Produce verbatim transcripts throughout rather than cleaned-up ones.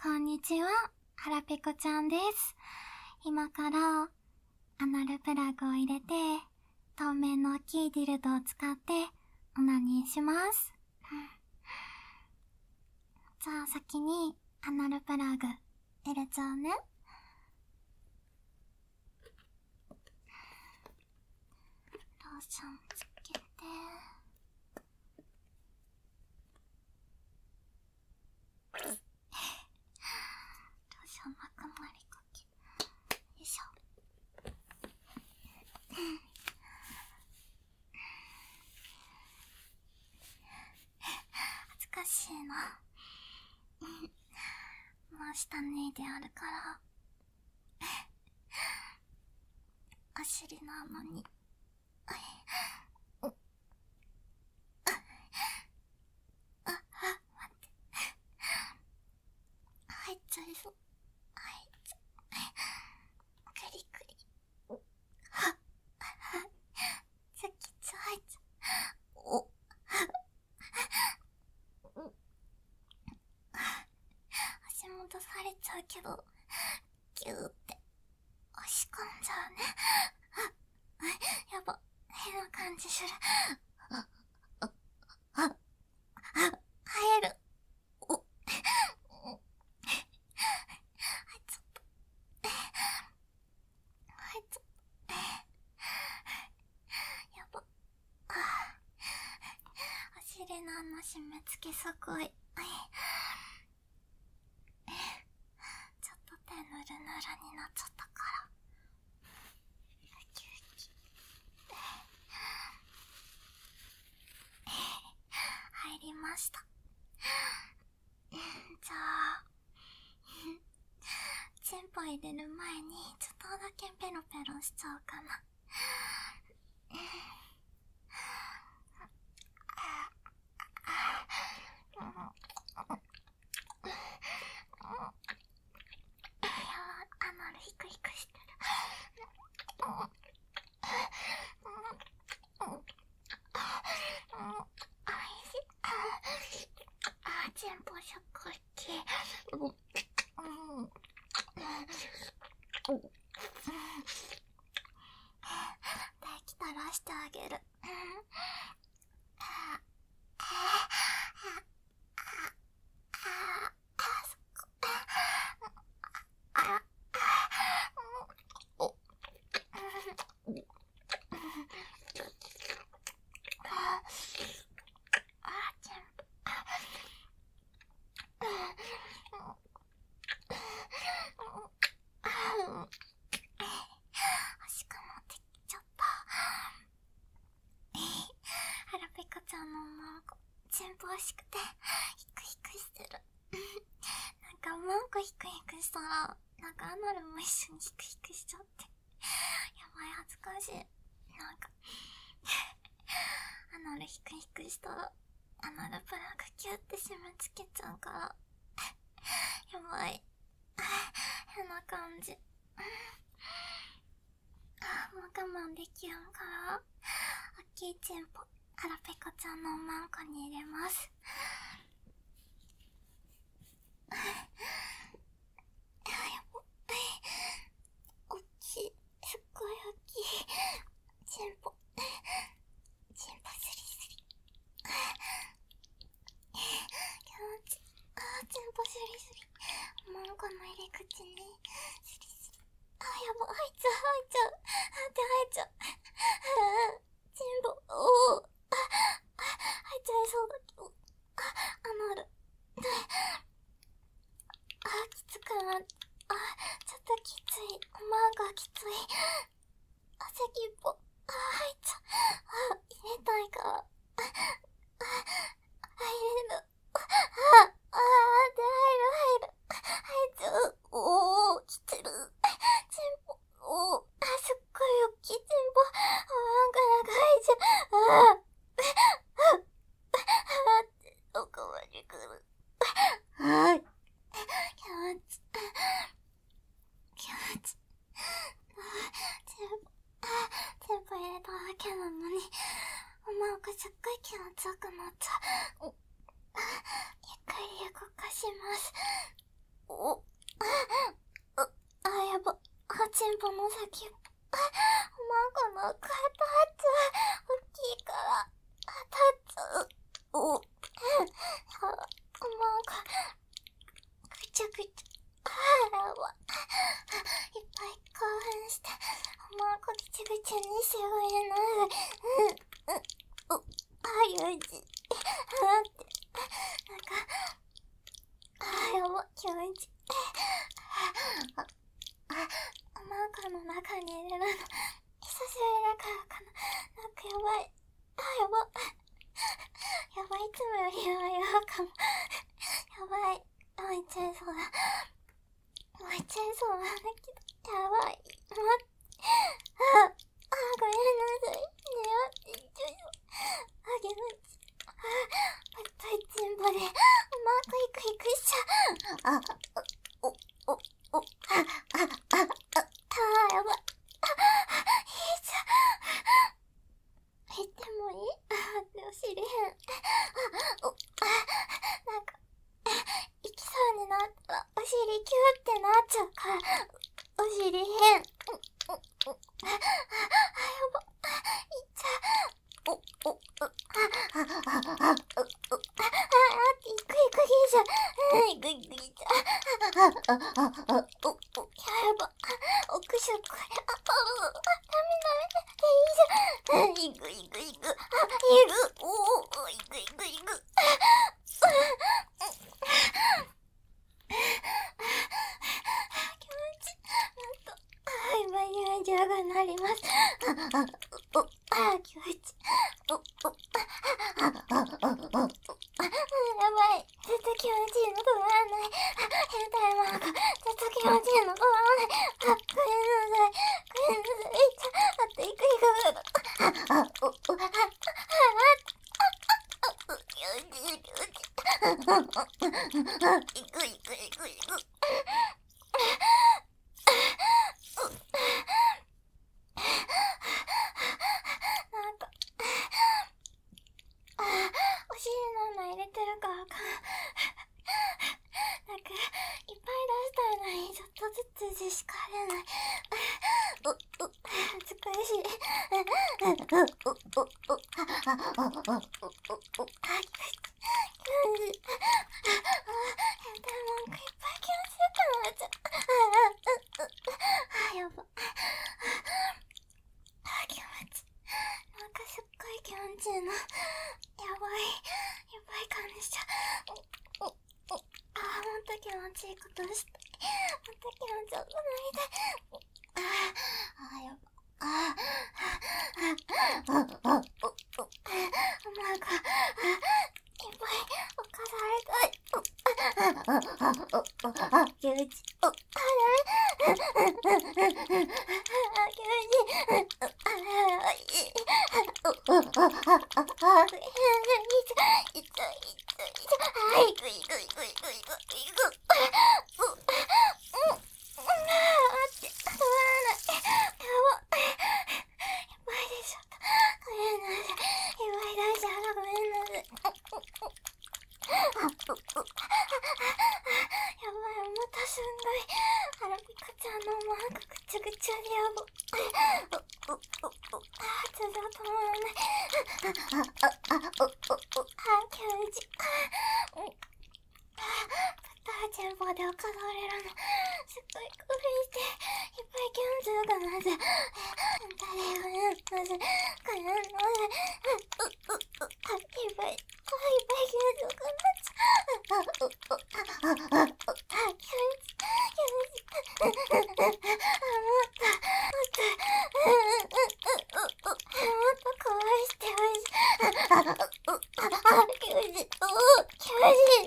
こんにちは、はらぺこちゃんです。今からアナルプラグを入れて透明の大きいディルドを使ってオナニーします。じゃあ先にアナルプラグ入れちゃうね。ローションつけてローションまくまりかけ。よいしょ。恥ずかしいな。もう下脱いであるからお尻なのにあ、あ、待って入っちゃいそう。入っちゃう。クリクリ。はっさっきちゃ入っちゃう。お足元されちゃうけどギューって押し込んじゃうね。やば、変な感じする。あ、あ、あ、あ、入る。お、入っちゃった。入っちゃった。やば。お尻の穴締め付けすごい。ちょっと手ぬるぬるになっちゃったから。入りました。じゃあチンポ入れる前にちょっとだけペロペロしちゃおうかな。アナルヒクヒクしてる。あ、チンポしょこき。できたらしてあげる。足が持ってきちゃった。はらぺこちゃんのマンコチンポ欲しくてヒクヒクしてる。なんかマンコヒクヒクしたらなんかアナルも一緒にヒクヒクしちゃってやばい、恥ずかしい。なんかアナルヒクヒクしたらアナルプラグキュって締め付けちゃうからやばい。変な感じ。もう我慢できやんから大きいチンポはらぺこちゃんのおまんこに入れます。やばい、大きい、すっごい大きいチンポチンポスリスリ。気持ちいい。あー、チンポスリスリ。おまんこの入り口にスリスリ。あ、やば、入っちゃう入っちゃう。なんて入っちゃう。チンポ、おー、あ、入っちゃいそうだけど。あ、アナル。あ、きつくなっ、あ、ちょっときつい。おまんがきつい。あ、先っぽ。あ、入っちゃう。あ、入れたいから。あ、あ、入れる。あ、あ、あー、で、入る入る。入っちゃう。おー、きてる。チンポ。おー、あ、すっごい大きいチンポ。なんかなんか入っちゃう。あー、あーってどこまで来る。あー、気持ち、気持ち。チンポ、あー、チンポ入れただけなのにおまんこちお、あ、あ、やば。あ、チンポの先。あ、おまんこのタッチは大きいから、あ、タッチ、お、あ、おまんこ、ぐちゃぐちゃ。あ、やば。いっぱい興奮して、おまんこぐちゃぐちゃにしてごめんなさい。うん、うん、お、あ、ゆうじ。あ、って、なんか、あ、やば、気持ちいい。あ、あ、おまんこの中に入れるの、久しぶりだからかな。なんかやばい。あ、やば。やばい、いつもよりはやばかも。やばい。燃えちゃいそうだ。燃えちゃいそうなんだけど。やばい。待って。あ、あ、ごめんなさい。ねえ、待って、ちょいと。あ、気持ちいい。あ、ぶっといチンポで、おまんこいくいくしちゃう。あ、お、お、お、あ、あ、あ、あ、あ、やばい。あ、いいじゃん。言ってもいい？あ、待って、お尻変。あ、お、あ、なんか、行きそうになったら、お尻キューってなっちゃうから、お尻変。うん、うん、うん。あ、あ、やば。いっちゃう。お、お、あ、あ、あ、あ、あ、お、お、あ、あ、っていくいくいいじゃん。うん、いくいくいいじゃん。あ、あ、あ、あ、あ、お、お、やば。奥食。あ、あ、あ、ダメダメ。いいじゃん。いくいくいく。あ、いく。おお、いくいくいく。気持ちいい。もっと。あ、今友情がなります。あ、あ、お、あ、気持ちいい。お、お、あ、あ、あ、あ、あ、あ、やばい。ずっと気持ちいいの止まらない。あ、変態マンがずっと気持ちいいの止まらない。あ、ごめんなさい。ごめんなさい。めっちゃ、あといくいく。あ、あ、お、お、あ、あ、あ、あ、気持ちいい気持ちいい。いくいくいくいく。なんか、あ、お尻の穴入れてるかわかんない。なんか、いっぱい出したいのに、ちょっとずつでしか出ない。う、う、難しい。う、う、う、う、う、う、あ、あ、あ、あ、あ、あ、あ、あ、気持ちいい。あ、あ、変態文句いっぱい気持ちよくなっちゃう。あ、あ、あ、あ、やば。あ、気持ちいい。なんかすっごい気持ちいいの。やばい。やばい感じしちゃう。お、お、お、あ、もっと気持ちいいことして。もっと気持ちよくなりたい。あ、あ、やば。あ、あ、あ、あ、あ、お、お、なんか、あ、いっぱい犯されたい。お、あ、あ、あ、あ、お、あ、気持ちいい。お、あ、ダメ。あ、気持ちいい。あ、いい。お、お、あ、あ、あ、あ、いい。いっちゃい、いっちゃい、いっちゃい。はい、いくいくいくいくいくいく。お、うん、うん、待って、止まらない。やば。いっぱい出ちゃった。ごめんなさい。いっぱい出しちゃった。ごめんなさい。あ、お、お、やばい、またすんごい。あら、ピカちゃんのマークぐちゃぐちゃでやば。お、お、お、お、あ、ちょっと止まらない。あ、あ、あ、あ、お、お、お、あ、気持ちいい。あ、うん。ターチェンポで犯されるのすっごい興奮していっぱい気持ちよくなって誰ごめんなさいごめんなさい。う、う、う、あ、いっぱいあ、いっぱい気持ちよくなっちゃう。あ、う、う、あ、あ、あ、あ、気持ち気持ちあ、もっともっともっともっと壊してほしい。あ、あ、う、あ、気持ちいい。お、気持ちいい。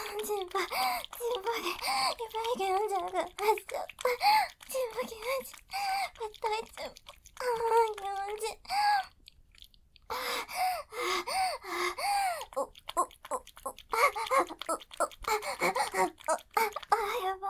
チンポ、チンポで、やばい気持ちよくなっちゃった。チンポ気持ち、ペッタイチンポ、あー気持ち。お、お、お、お、お、お、あ、やばい。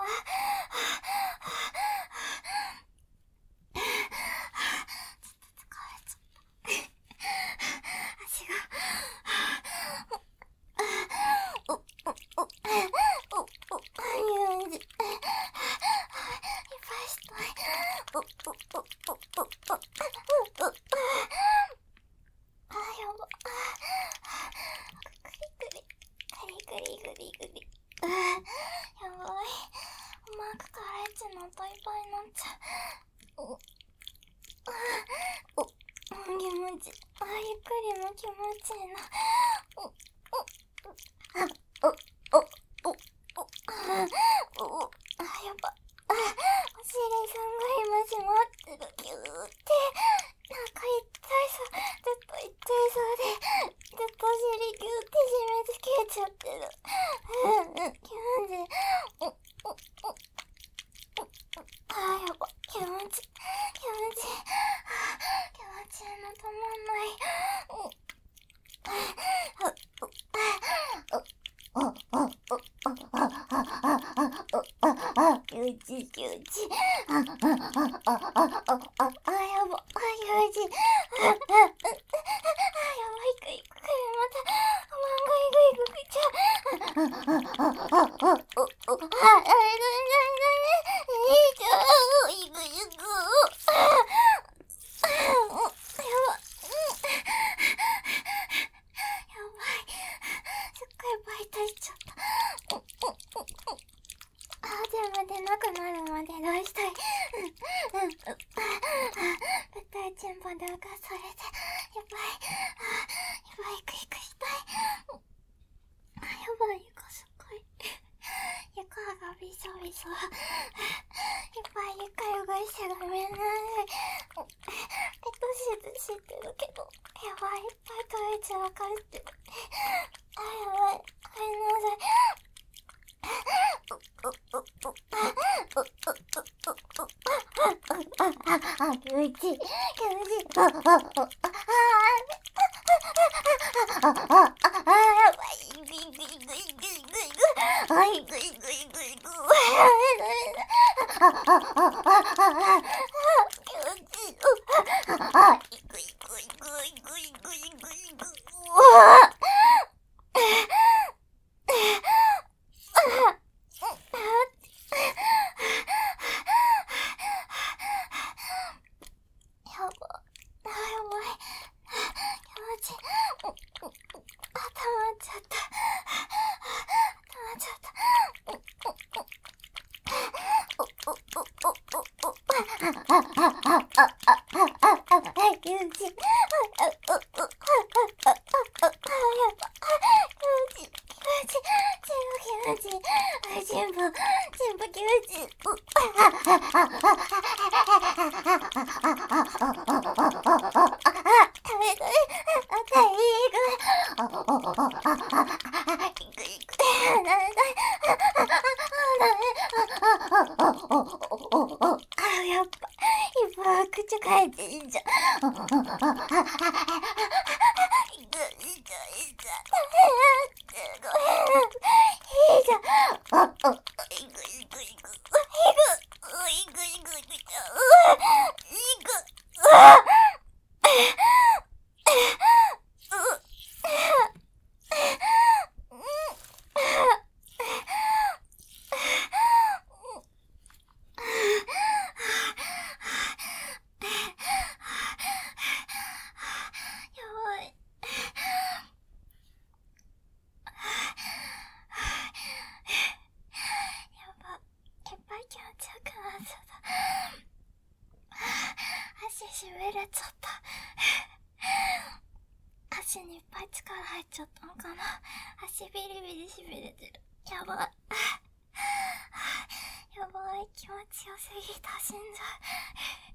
気持ちよすぎた、死んじゃう。